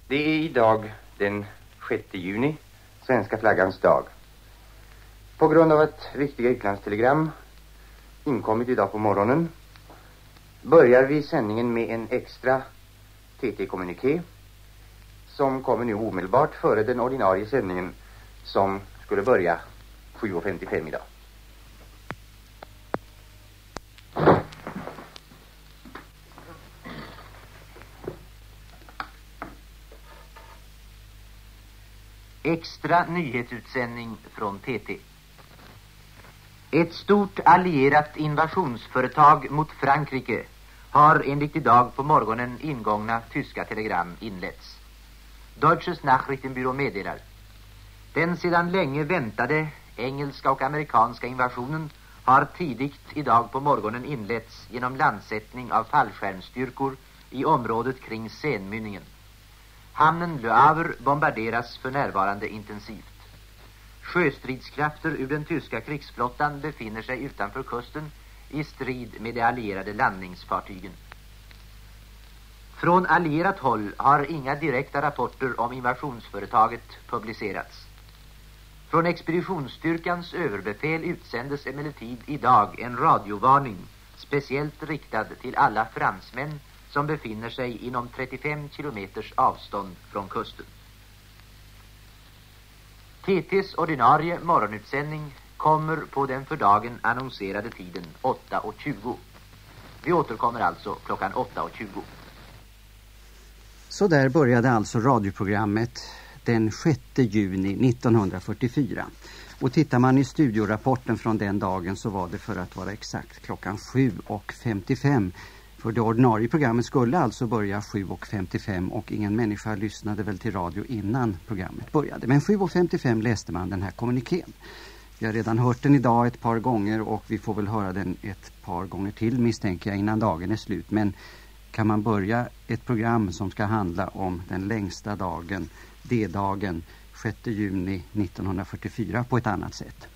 Det är idag den 6 juni, svenska flaggans dag. På grund av ett viktiga utlandstelegram inkommit idag på morgonen börjar vi sändningen med en extra TT-kommuniké som kommer nu omedelbart före den ordinarie sändningen som skulle börja 7:55 idag. Extra nyhetsutsändning från TT. Ett stort allierat invasionsföretag mot Frankrike har enligt idag på morgonen ingångna tyska telegram inletts. Deutsches Nachrichtenbyrå meddelar: den sedan länge väntade engelska och amerikanska invasionen har tidigt idag på morgonen inletts genom landsättning av fallskärmsstyrkor i området kring Seinmynningen. Hamnen Le Havre bombarderas för närvarande intensivt. Sjöstridskrafter ur den tyska krigsflottan befinner sig utanför kusten i strid med de allierade landningsfartygen. Från allierat håll har inga direkta rapporter om invasionsföretaget publicerats. Från expeditionsstyrkans överbefäl utsändes emellertid idag en radiovarning speciellt riktad till alla fransmän som befinner sig inom 35 kilometers avstånd från kusten. TT:s ordinarie morgonutsändning kommer på den för dagen annonserade tiden 8:20. Vi återkommer alltså klockan 8:20. Så där började alltså radioprogrammet den 6 juni 1944. Och tittar man i studiorapporten från den dagen så var det, för att vara exakt, klockan 7:55. För det ordinarie programmet skulle alltså börja 7:55 och ingen människa lyssnade väl till radio innan programmet började. Men 7:55 läste man den här kommunikén. Vi har redan hört den idag ett par gånger och vi får väl höra den ett par gånger till, misstänker jag, innan dagen är slut. Men kan man börja ett program som ska handla om den längsta dagen, D-dagen, 6 juni 1944 på ett annat sätt?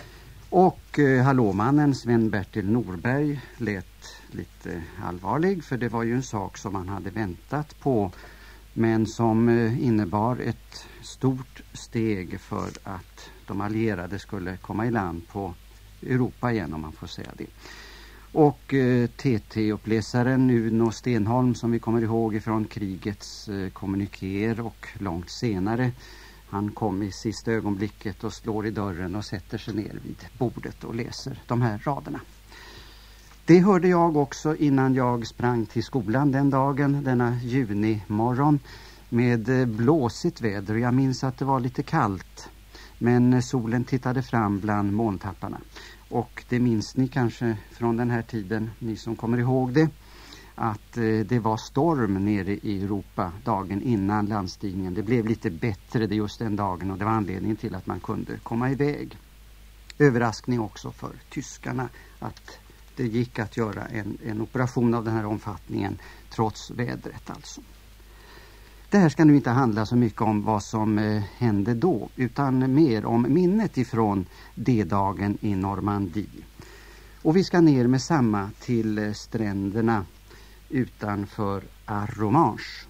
Och hallåmannen Sven-Bertil Norberg lät lite allvarlig, för det var ju en sak som man hade väntat på men som innebar ett stort steg för att de allierade skulle komma i land på Europa igen, om man får säga det. Och TT-uppläsaren Uno Stenholm, som vi kommer ihåg ifrån krigets kommunikéer och långt senare, han kom i sista ögonblicket och slår i dörren och sätter sig ner vid bordet och läser de här raderna. Det hörde jag också innan jag sprang till skolan den dagen, denna junimorgon, med blåsigt väder. Jag minns att det var lite kallt, men solen tittade fram bland molntapparna. Och det minns ni kanske från den här tiden, ni som kommer ihåg det, att det var storm nere i Europa dagen innan landstigningen. Det blev lite bättre det just den dagen och det var anledningen till att man kunde komma iväg. Överraskning också för tyskarna att det gick att göra en operation av den här omfattningen trots vädret alltså. Det här ska nu inte handla så mycket om vad som hände då, utan mer om minnet ifrån D-dagen i Normandie. Och vi ska ner med samma till stränderna utanför Arromanches.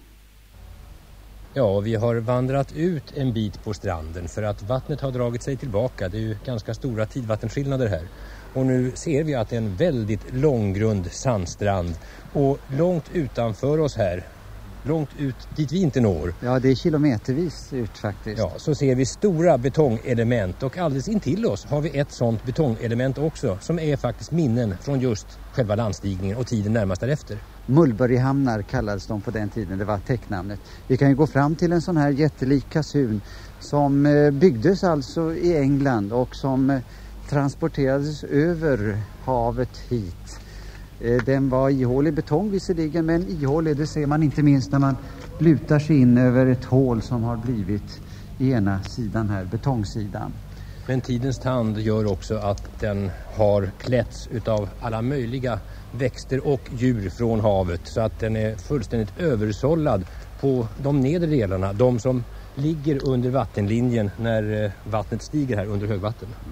Ja, vi har vandrat ut en bit på stranden för att vattnet har dragit sig tillbaka. Det är ju ganska stora tidvattenskillnader här. Och nu ser vi att det är en väldigt långgrund sandstrand. Och långt utanför oss här, långt ut dit vi inte når. Ja, det är kilometervis ut faktiskt. Ja, så ser vi stora betongelement och alldeles intill oss har vi ett sånt betongelement också som är faktiskt minnen från just själva landstigningen och tiden närmast därefter. Mulberryhamnar kallades de på den tiden, det var täcknamnet. Vi kan ju gå fram till en sån här jättelik kasun som byggdes alltså i England och som transporterades över havet hit. Den var ihålig betong visserligen, men ihålig, det ser man inte minst när man lutar sig in över ett hål som har blivit i ena sidan här, betongsidan. Men tidens tand gör också att den har klätts utav alla möjliga växter och djur från havet, så att den är fullständigt översållad på de nedre delarna, de som ligger under vattenlinjen när vattnet stiger här under högvatten.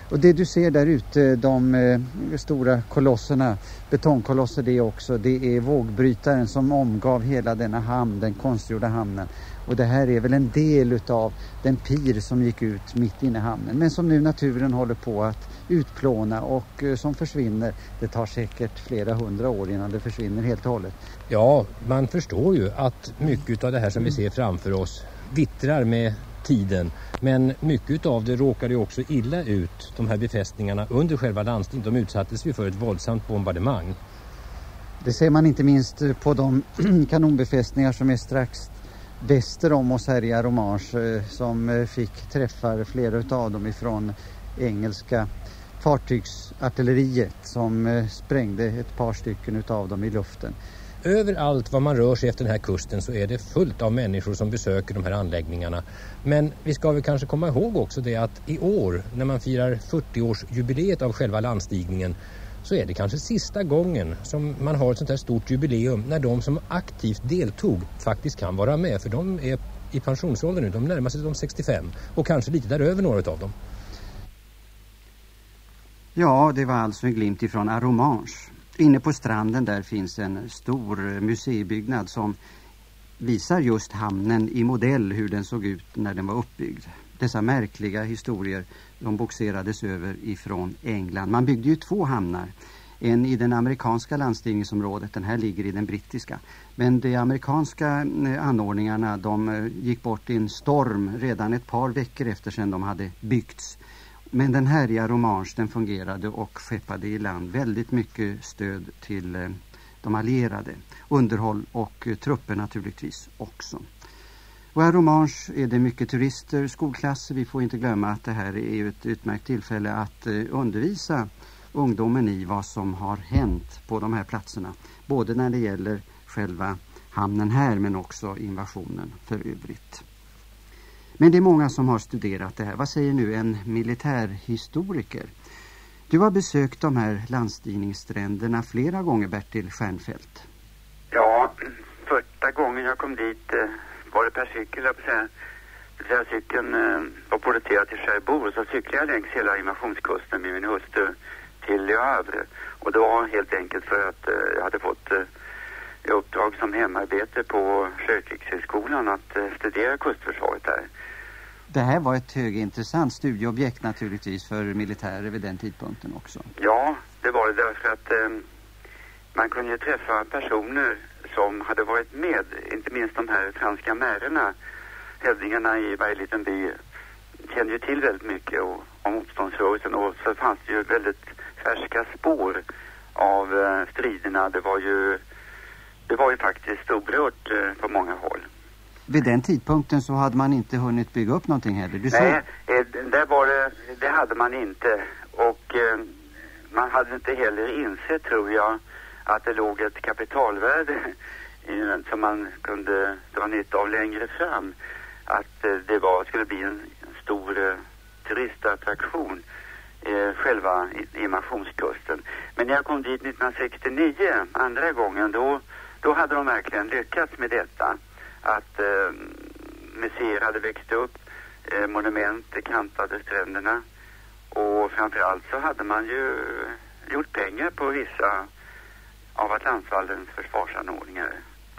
Och det du ser där ute, de stora kolosserna, betongkolosser det också, det är vågbrytaren som omgav hela denna hamn, den konstgjorda hamnen. Och det här är väl en del utav den pir som gick ut mitt inne i hamnen. Men som nu naturen håller på att utplåna och som försvinner. Det tar säkert flera 100 år innan det försvinner helt och hållet. Ja, man förstår ju att mycket av det här som vi ser framför oss vittrar med tiden. Men mycket av det råkade ju också illa ut, de här befästningarna under själva landstinget. De utsattes ju för ett våldsamt bombardemang. Det ser man inte minst på de kanonbefästningar som är strax väster om oss här i Arromanches, som fick träffar flera av dem ifrån engelska fartygsartilleriet som sprängde ett par stycken av dem i luften. Överallt var man rör sig efter den här kusten så är det fullt av människor som besöker de här anläggningarna. Men vi ska väl kanske komma ihåg också det att i år när man firar 40-årsjubileet av själva landstigningen så är det kanske sista gången som man har ett sånt här stort jubileum när de som aktivt deltog faktiskt kan vara med. För de är i pensionsåldern nu, de närmar sig de 65 och kanske lite däröver några av dem. Ja, det var alltså en glimt ifrån Arromanches. Inne på stranden där finns en stor museibyggnad som visar just hamnen i modell, hur den såg ut när den var uppbyggd. Dessa märkliga historier, de boxerades över ifrån England. Man byggde ju 2 hamnar. En i den amerikanska landstigningsområdet, den här ligger i den brittiska. Men de amerikanska anordningarna, de gick bort i en storm redan ett par veckor efter sedan de hade byggts. Men den här i Arromanches, den fungerade och skeppade i land väldigt mycket stöd till de allierade. Underhåll och trupper naturligtvis också. Och i Arromanches är det mycket turister, skolklasser. Vi får inte glömma att det här är ett utmärkt tillfälle att undervisa ungdomen i vad som har hänt på de här platserna. Både när det gäller själva hamnen här men också invasionen för övrigt. Men det är många som har studerat det här. Vad säger nu en militärhistoriker? Du har besökt de här landstigningsstränderna flera gånger, Bertil Stjernfeldt. Ja, första gången jag kom dit var det per cykel. Cykeln var producerad till Cherbourg, så cyklade jag längs hela invasionskusten med min hustru till Le Havre. Och det var helt enkelt för att jag hade fått uppdrag som hemarbete på Sjökrigshögskolan att studera kustförsvaret där. Det här var ett högintressant studieobjekt naturligtvis för militärer vid den tidpunkten också. Ja, det var det därför att man kunde ju träffa personer som hade varit med, inte minst de här franska märerna, hövdingarna i varje liten by kände ju till väldigt mycket om motståndsrörelsen, och så fanns det ju väldigt färska spår av striderna. Det var ju faktiskt oerhört på många håll. Vid den tidpunkten så hade man inte hunnit bygga upp någonting heller. Nej, det hade man inte. Och man hade inte heller insett, tror jag, att det låg ett kapitalvärde som man kunde dra nytta av längre fram. Att det skulle bli en stor turistattraktion själva invasionskusten. Men när jag kom dit 1969, andra gången, då hade de verkligen lyckats med detta. Att museer hade växt upp, monument kantade stränderna, och framförallt så hade man ju gjort pengar på vissa av Atlantfallens försvarsanordningar.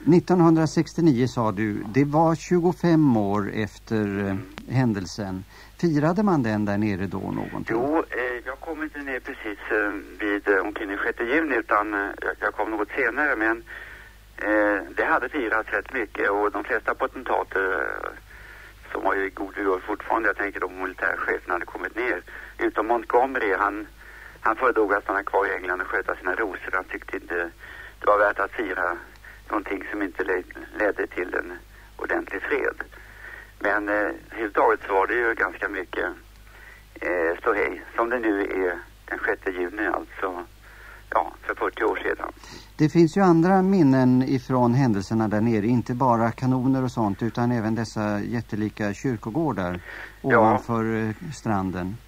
1969 sa du, det var 25 år efter händelsen. Firade man den där nere då någonting? Jo, jag kom inte ner precis vid omkring den 6 juni, utan jag kom något senare, men det hade firats rätt mycket, och de flesta potentater som var ju i god vigör fortfarande, jag tänker de militärcheferna hade kommit ner, utom Montgomery, han föredrog att stanna kvar i England och sköta sina rosor. Han tyckte inte det var värt att fira någonting som inte ledde till en ordentlig fred. Men huvudtaget så var det ju ganska mycket ståhej, som det nu är den 6 juni, alltså för 40 år sedan. Det finns ju andra minnen ifrån händelserna där nere, inte bara kanoner och sånt, utan även dessa jättelika kyrkogårdar ovanför stranden.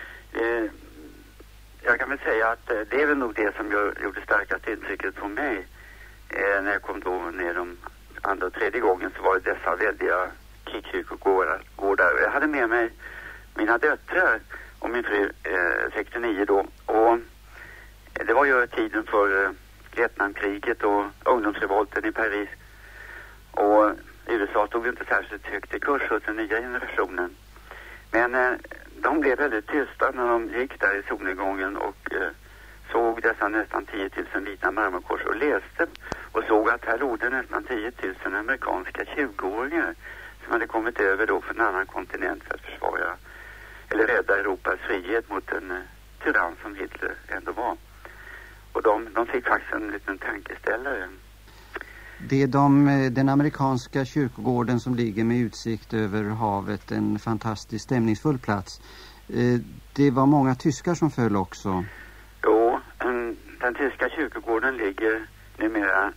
Jag kan väl säga att det är väl nog det som gjorde starkast intrycket på mig. När jag kom då ner de andra och tredje gången, så var det dessa väldiga krigskyrkogårdar. Jag hade med mig mina döttrar, och min fru 69 då. Och det var ju tiden för Vietnamkriget och ungdomsrevolten i Paris. Och USA stod inte särskilt högt i kurs hos den nya generationen. Men de blev väldigt tysta när de gick där i solnedgången och såg dessa nästan 10 000 vita marmorkors och läste och såg att här låg det nästan 10 000 amerikanska 20-åringar som hade kommit över då från en annan kontinent för att försvara eller rädda Europas frihet mot en tyrann som Hitler ändå var. Och de fick faktiskt en liten tankeställare. Det är den amerikanska kyrkogården som ligger med utsikt över havet, en fantastiskt stämningsfull plats. Det var många tyskar som föll också. Jo, den tyska kyrkogården ligger numera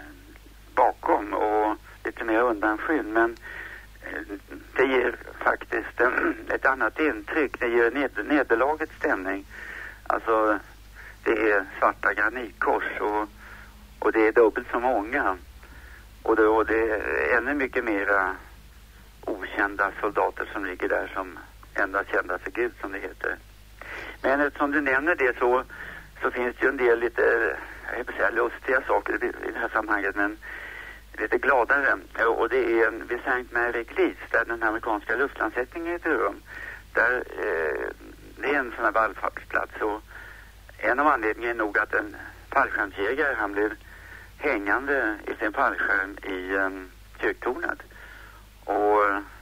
bakom och lite mer undanskymd, men det ger faktiskt ett annat intryck. Det ger nederlagets stämning. Alltså, det är svarta granitkors och det är dubbelt så många. Och det är ännu mycket mera okända soldater som ligger där som endast kända för Gud, som det heter. Men eftersom du nämner det så finns det ju en del lite, jag vill säga, lustiga saker i det här sammanhanget, men lite gladare. Och det är vid St. Mary-Église, där den amerikanska luftlandsättningen heter rum. Där det är en sån här vallfartsplats, och en av anledningarna är nog att en fallskärmsjägare, han blev hängande i sin fallskärm i kyrktornet. Och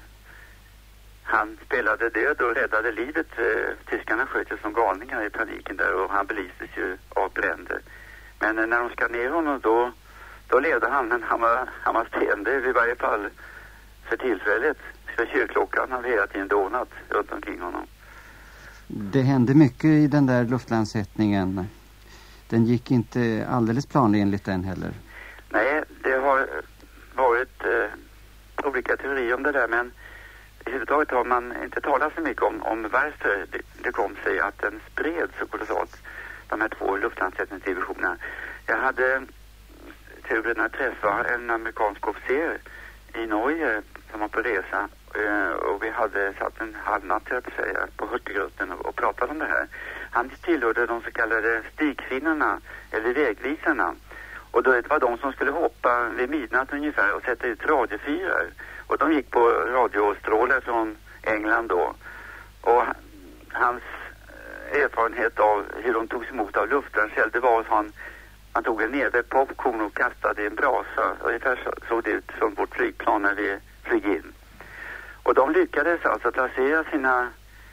han spelade död och räddade livet. Tyskarna sköt ju som galningar i paniken där, och han belystes ju av bränder. Men när de skar ner honom då levde han, men han var stendöd i varje fall för tillfället. För kyrkklockan hade hela tiden dånat runt omkring honom. Det hände mycket i den där luftlandsättningen. Den gick inte alldeles planenligt den heller. Nej, det har varit olika teorier om det där, men överhuvudtaget har man inte talat så mycket om varför det kom sig att den spred så kolossalt, de här två luftlandsättningsdivisionerna. Jag hade turen att träffa en amerikansk officer i Norge som var på resa, och vi hade satt en halvnatt på Hurtigruten och pratade om det här. Han tillhörde de så kallade stigfinnarna eller vägvisarna, och det var de som skulle hoppa vid midnatt ungefär och sätta ut radiofyrar, och de gick på radiostrålar från England då, och hans erfarenhet av hur de togs emot av luftvärnseld, det var att man tog en neve popcorn och kastade i en brasa. Ungefär så såg det ut från vårt flygplan när vi flög in. Och de lyckades alltså placera sina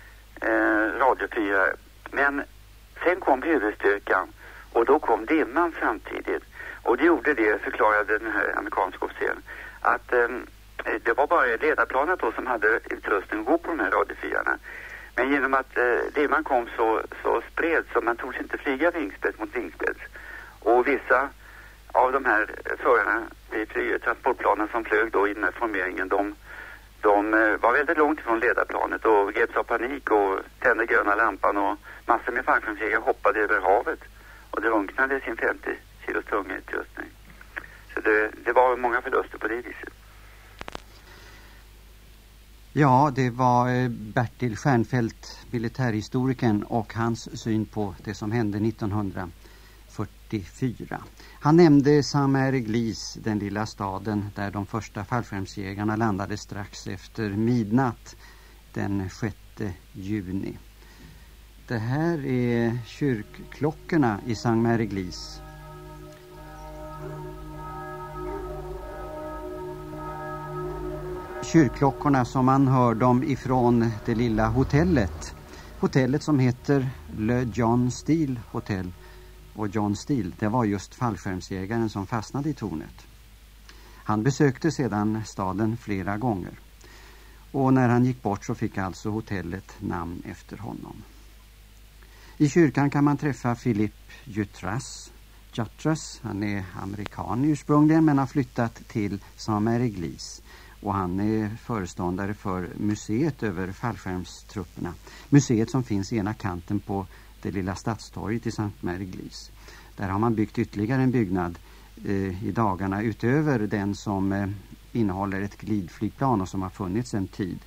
radiofyrar. Men sen kom huvudstyrkan, och då kom dimman samtidigt. Och det gjorde det, förklarade den här amerikanska officeren, att det var bara ledarplanet då som hade utrustning att gå på de här radiofyrarna. Men genom att dimman kom så spred, så man tog inte flyga vingspets mot vingspets. Och vissa av de här förarna i transportplanen som flög då i den här formeringen, de var väldigt långt ifrån ledarplanet och greps av panik och tände gröna lampan, och massor med fallskärmsjägare hoppade över havet och drunknade sin 50 kilos tunga utrustning. Så det var många förluster på det viset. Ja, det var Bertil Stjernfeldt, militärhistorikern, och hans syn på det som hände 1944. Han nämnde St. Mary-Église, den lilla staden där de första fallskärmsjägarna landade strax efter midnatt den 6 juni. Det här är kyrkklockorna i St. Mary-Église. Kyrkklockorna som man hör dem ifrån det lilla hotellet. Hotellet som heter Le John Steele Hotel. Och John Steele, det var just fallskärmsjägaren som fastnade i tornet. Han besökte sedan staden flera gånger. Och när han gick bort så fick alltså hotellet namn efter honom. I kyrkan kan man träffa Philip Jutras. Han är amerikan ursprungligen, men har flyttat till St. Mary-Église. Och han är föreståndare för museet över fallskärmstrupperna. Museet som finns i ena kanten på det lilla stadstorget i St. Mary-Église. Där har man byggt ytterligare en byggnad i dagarna utöver den som innehåller ett glidflygplan och som har funnits en tid.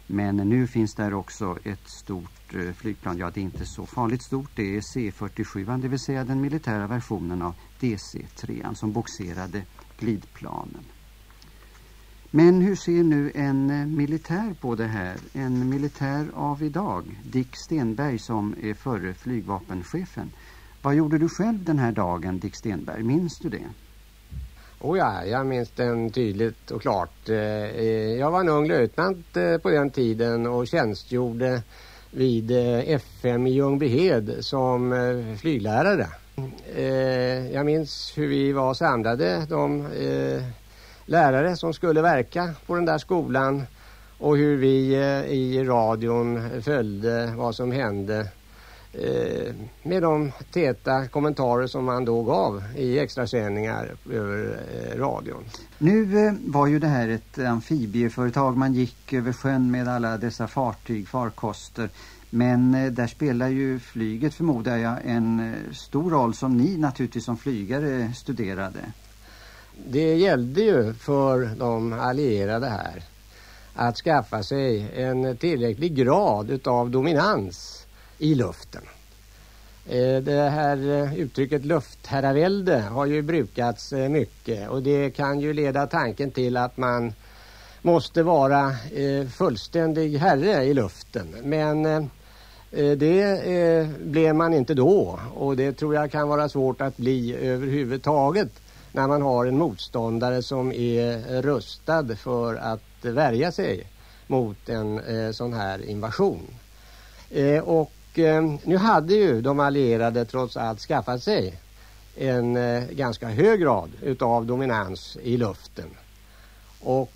Men nu finns där också ett stort flygplan. Ja, det är inte så farligt stort. Det är C-47, det vill säga den militära versionen av DC-3 som boxerade glidplanen. Men hur ser nu en militär på det här? En militär av idag, Dick Stenberg, som är förre flygvapenchefen. Vad gjorde du själv den här dagen, Dick Stenberg? Minns du det? Ja, jag minns den tydligt och klart. Jag var en ung löjtnant på den tiden och tjänstgjorde vid FM i Ljungbyhed som flyglärare. Jag minns hur vi var samlade, de lärare som skulle verka på den där skolan, och hur vi i radion följde vad som hände med de täta kommentarer som man då gav i extrasändningar över radion. Nu var ju det här ett amfibieföretag. Man gick över sjön med alla dessa farkoster. Men där spelar ju flyget, förmodar jag, en stor roll som ni naturligtvis som flygare studerade. Det gällde ju för de allierade här att skaffa sig en tillräcklig grad utav dominans i luften. Det här uttrycket luftherravälde har ju brukats mycket, och det kan ju leda tanken till att man måste vara fullständig herre i luften. Men det blev man inte då, och det tror jag kan vara svårt att bli överhuvudtaget när man har en motståndare som är rustad för att värja sig mot en sån här invasion. Och nu hade ju de allierade trots allt skaffat sig en ganska hög grad utav dominans i luften. Och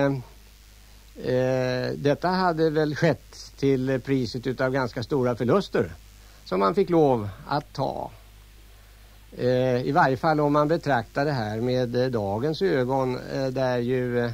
detta hade väl skett till priset utav ganska stora förluster som man fick lov att ta. I varje fall om man betraktar det här med dagens ögon, där ju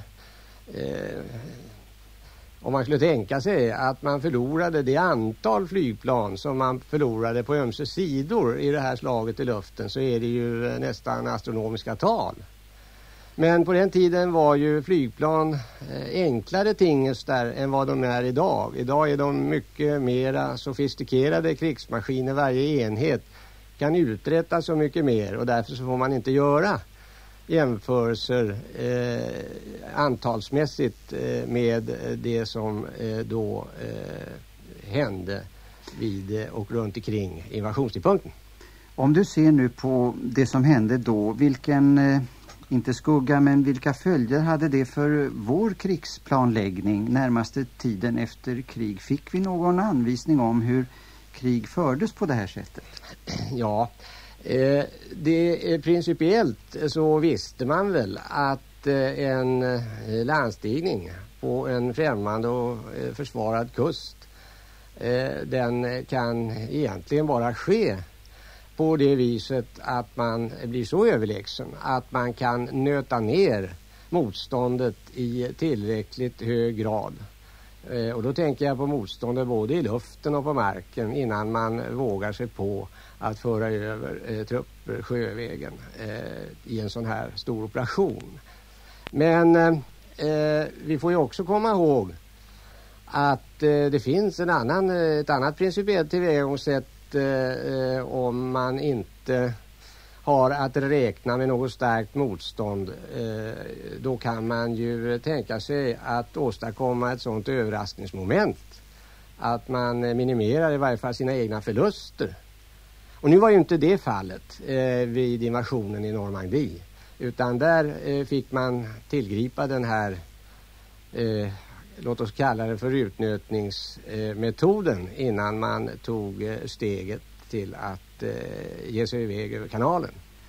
om man skulle tänka sig att man förlorade det antal flygplan som man förlorade på ömse sidor i det här slaget i luften, så är det ju nästan astronomiska tal. Men på den tiden var ju flygplan enklare tingestar än vad de är idag. Idag är de mycket mera sofistikerade krigsmaskiner. Varje enhet kan uträtta så mycket mer, och därför så får man inte göra jämförelser antalsmässigt med det som då hände vid och runt omkring invasionstidpunkten. Om du ser nu på det som hände då, vilken, inte skugga, men vilka följder hade det för vår krigsplanläggning närmaste tiden efter krig? Fick vi någon anvisning om hur krig fördes på det här sättet? Ja, det principiellt så visste man väl att en landstigning på en främmande och försvarad kust, den kan egentligen bara ske på det viset att man blir så överlägsen att man kan nöta ner motståndet i tillräckligt hög grad. Och då tänker jag på motståndet både i luften och på marken innan man vågar sig på att föra över trupper sjövägen i en sån här stor operation. Men vi får ju också komma ihåg att det finns ett annat principiellt tillvägagångssätt om man inte har att räkna med något starkt motstånd. Då kan man ju tänka sig att åstadkomma ett sådant överraskningsmoment att man minimerar i varje fall sina egna förluster. Och nu var ju inte det fallet vid invasionen i Normandie, utan där fick man tillgripa den här låt oss kalla det för utnötningsmetoden innan man tog steget till att ge sig iväg över kanalen.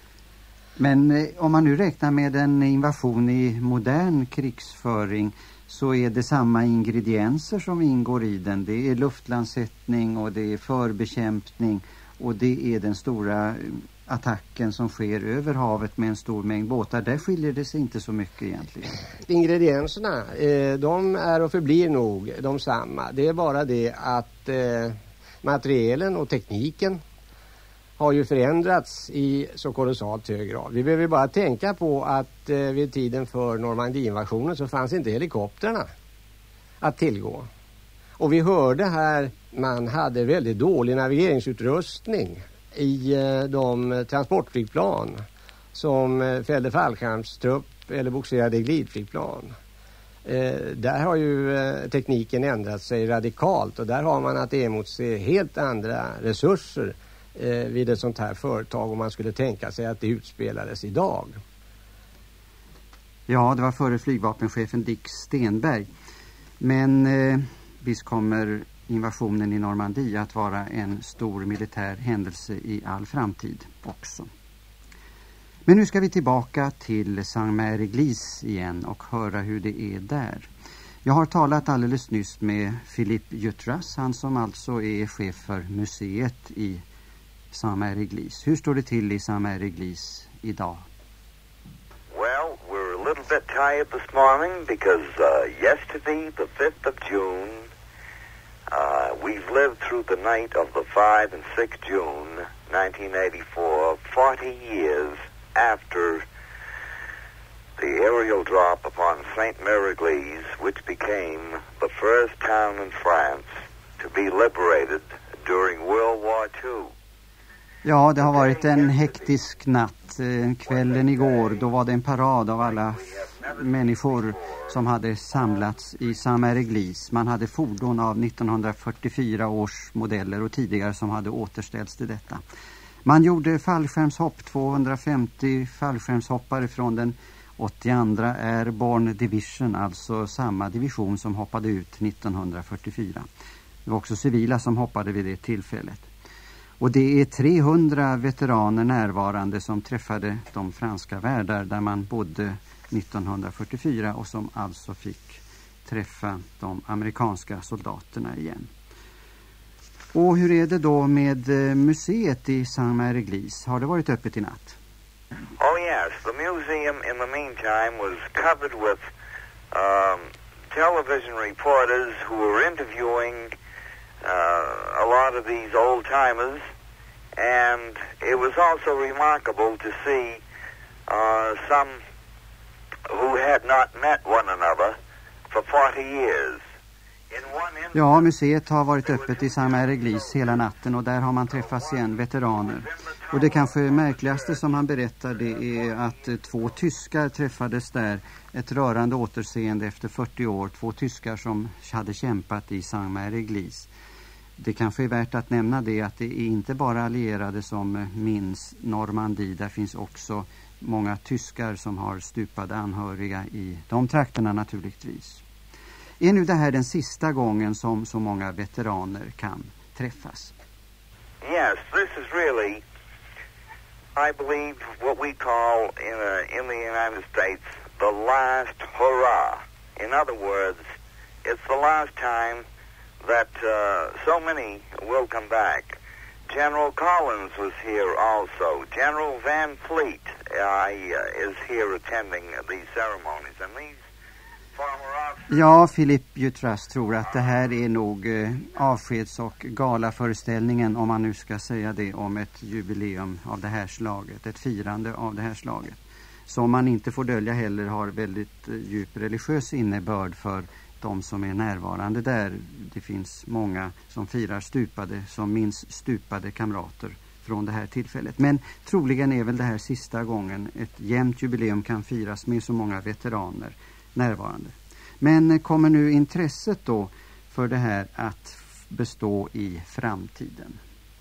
Men om man nu räknar med en invasion i modern krigsföring, så är det samma ingredienser som ingår i den. Det är luftlandsättning och det är förbekämpning, och det är den stora attacken som sker över havet med en stor mängd båtar. Där skiljer det sig inte så mycket egentligen. Ingredienserna, de är och förblir nog de samma. Det är bara det att materielen och tekniken har ju förändrats i så kolossalt hög grad. Vi behöver bara tänka på att vid tiden för Normandie-invasionen så fanns inte helikopterna att tillgå. Och vi hörde här, man hade väldigt dålig navigeringsutrustning i de transportflygplan som fällde fallskärmstrupp eller boxerade glidflygplan. Där har ju tekniken ändrat sig radikalt och där har man att emotse helt andra resurser vid ett sånt här företag om man skulle tänka sig att det utspelades idag. Ja, det var före flygvapenchefen Dick Stenberg. Men visst kommer invasionen i Normandie att vara en stor militär händelse i all framtid också. Men nu ska vi tillbaka till Saint-Mère-Église igen och höra hur det är där. Jag har talat alldeles nyss med Philippe Jutras, han som alltså är chef för museet i Saint-Mère-Église. Hur står det till i Saint-Mère-Église idag? Well, we're a little bit tired this morning because yesterday, the 5th of June, we've lived through the night of the 5 and 6 June 1984, 40 years after the aerial drop upon Saint-Mère-Église, which became the first town in France to be liberated during World War II. Ja, det har varit en hektisk natt. Kvällen igår, då var det en parad av alla människor som hade samlats i Saint-Mère-Église. Man hade fordon av 1944 års modeller och tidigare som hade återställts till detta. Man gjorde fallskärmshopp, 250 fallskärmshoppare från den 82 Airborne Division, alltså samma division som hoppade ut 1944. Det var också civila som hoppade vid det tillfället. Och det är 300 veteraner närvarande som träffade de franska värdar där man bodde 1944 och som alltså fick träffa de amerikanska soldaterna igen. Och hur är det då med museet i Saint-Mère-Église? Har det varit öppet i natt? Oh yes, the museum in the meantime was covered with television reporters who were interviewing a lot of these old-timers, and it was also remarkable to see some who had not met one another for 40 years. Ja, museet har varit öppet i Saint-Mère-Église hela natten och där har man träffats igen, veteraner. Och det kanske märkligaste som han berättar, det är att 2 tyskar träffades där. Ett rörande återseende efter 40 år. 2 tyskar som hade kämpat i Saint-Mère-Église. Det kanske är värt att nämna det att det är inte bara allierade som minns Normandie. Där finns också många tyskar som har stupade anhöriga i de trakterna naturligtvis. Är nu det här den sista gången som så många veteraner kan träffas? Yes, this is really, I believe, what we call in the United States the last hurrah. In other words, it's the last time that so many will come back. General Collins was here also. General Van Fleet is here attending these ceremonies, and these Ja, Philippe Jutras tror att det här är nog avskeds- och galaföreställningen, om man nu ska säga det, om ett jubileum av det här slaget, ett firande av det här slaget. Som man inte får dölja heller har väldigt djup religiös innebörd för de som är närvarande där. Det finns många som firar stupade, som minns stupade kamrater från det här tillfället. Men troligen är väl det här sista gången ett jämnt jubileum kan firas med så många veteraner närvarande. Men kommer nu intresset då för det här att bestå i framtiden?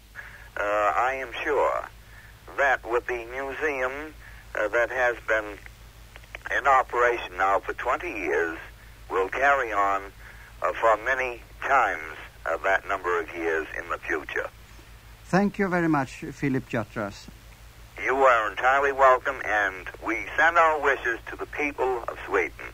I am sure that with the museum that has been in operation now for 20 years will carry on for many times that number of years in the future. Thank you very much, Philip Jutras. You are entirely welcome, and we send our wishes to the people of Sweden.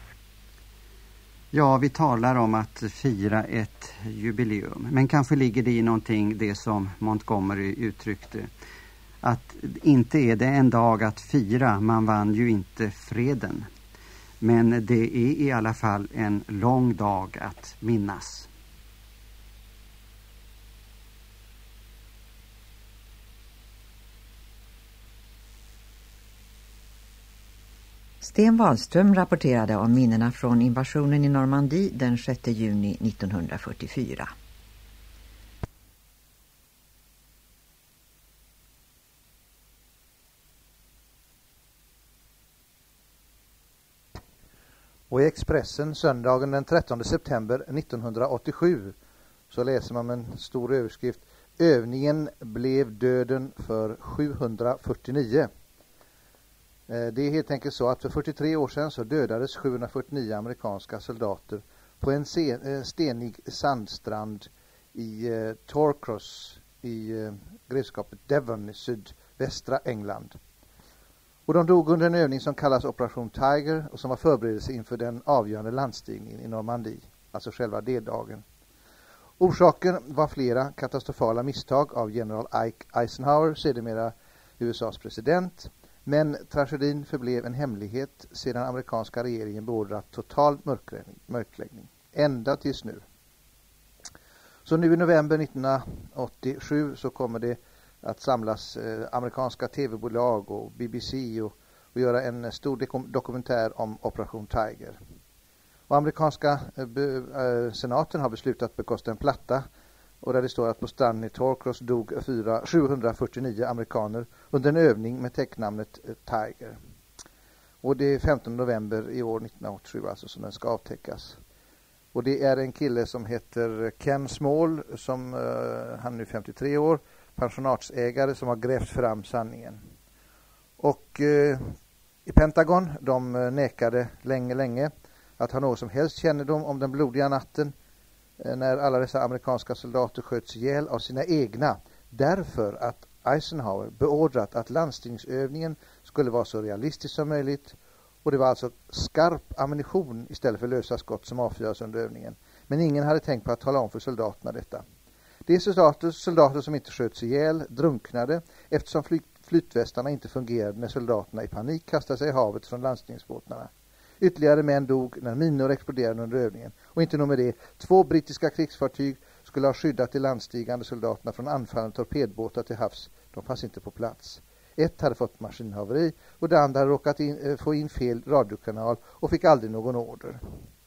Ja, vi talar om att fira ett jubileum. Men kanske ligger det i någonting det som Montgomery uttryckte. Att inte är det en dag att fira, man vann ju inte freden. Men det är i alla fall en lång dag att minnas. Sten Wahlström rapporterade om minnena från invasionen i Normandie den 6 juni 1944. Och i Expressen söndagen den 13 september 1987 så läser man med en stor överskrift: Övningen blev döden för 749. Det är helt enkelt så att för 43 år sedan så dödades 749 amerikanska soldater på en stenig sandstrand i Torcross i grevskapet Devon i sydvästra England. Och de dog under en övning som kallas Operation Tiger och som var förberedelse inför den avgörande landstigningen i Normandie, alltså själva D-dagen. Orsaken var flera katastrofala misstag av general Ike Eisenhower, sedermera USAs president, men tragedin förblev en hemlighet sedan amerikanska regeringen beordrat total mörkläggning, ända tills nu. Så nu i november 1987 så kommer det att samlas amerikanska tv-bolag och BBC och göra en stor dokumentär om Operation Tiger. Och amerikanska senaten har beslutat bekosta en platta och där det står att på stranden i Torcross dog 749 amerikaner under en övning med täcknamnet Tiger. Och det är 15 november i år 1987 alltså som den ska avtäckas. Och det är en kille som heter Ken Small, som han är 53 år, pensionatsägare som har grävt fram sanningen. Och i Pentagon, de nekade länge att ha något som helst kännedom om den blodiga natten när alla dessa amerikanska soldater sköts ihjäl av sina egna, därför att Eisenhower beordrat att landstigningsövningen skulle vara så realistisk som möjligt, och det var alltså skarp ammunition istället för lösa skott som avfyras under övningen. Men ingen hade tänkt på att tala om för soldaterna detta. De soldater som inte sköts ihjäl drunknade eftersom flytvästarna inte fungerade när soldaterna i panik kastade sig i havet från landstigningsbåtarna. Ytterligare män dog när minor exploderade under övningen. Och inte nog med det, 2 brittiska krigsfartyg skulle ha skyddat de landstigande soldaterna från anfallande torpedbåtar till havs. De fanns inte på plats. Ett hade fått maskinhaveri och det andra hade råkat få in fel radiokanal och fick aldrig någon order.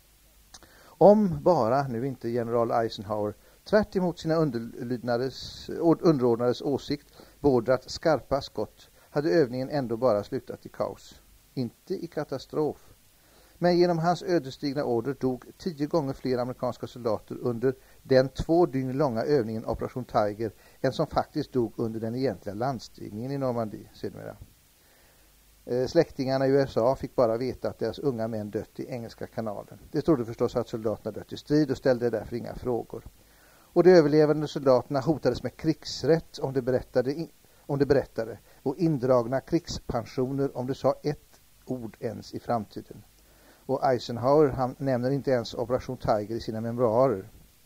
Om bara nu inte general Eisenhower tvärt emot sina underordnades åsikt beordrat skarpa skott hade övningen ändå bara slutat i kaos. Inte i katastrof. Men genom hans ödesdigra order dog 10 gånger fler amerikanska soldater under den 2 dygn långa övningen Operation Tiger än som faktiskt dog under den egentliga landstigningen i Normandie sedermera. Släktingarna i USA fick bara veta att deras unga män dött i Engelska kanalen. De trodde förstås att soldaterna dött i strid och ställde därför inga frågor. Och de överlevande soldaterna hotades med krigsrätt om de berättade och indragna krigspensioner om de sa ett ord ens i framtiden. Och Eisenhower, han nämner inte ens Operation Tiger i sina memoarer.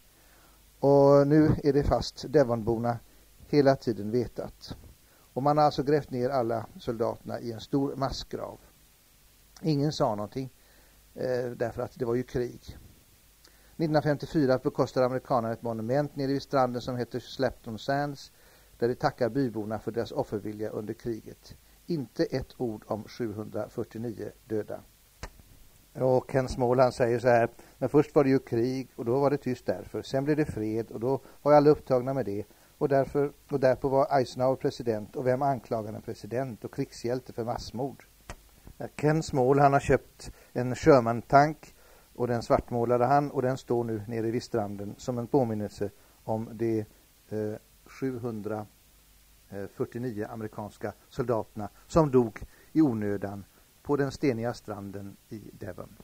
Och nu är det fast Devonborna hela tiden vetat. Och man har alltså grävt ner alla soldaterna i en stor massgrav. Ingen sa någonting därför att det var ju krig. 1954 bekostade amerikanerna ett monument nere vid stranden som heter Slapton Sands, där de tackar byborna för deras offervilja under kriget. Inte ett ord om 749 döda. Och Ken Small, han säger så här: men först var det ju krig och då var det tyst därför. Sen blev det fred och då var alla upptagna med det. Och därpå var Eisenhower president, och vem anklagade en president och krigshjälte för massmord? Ken Small, han har köpt en Sherman-tank och den svartmålade han, och den står nu nere vid stranden som en påminnelse om de 749 amerikanska soldaterna som dog i onödan på den steniga stranden i Devon.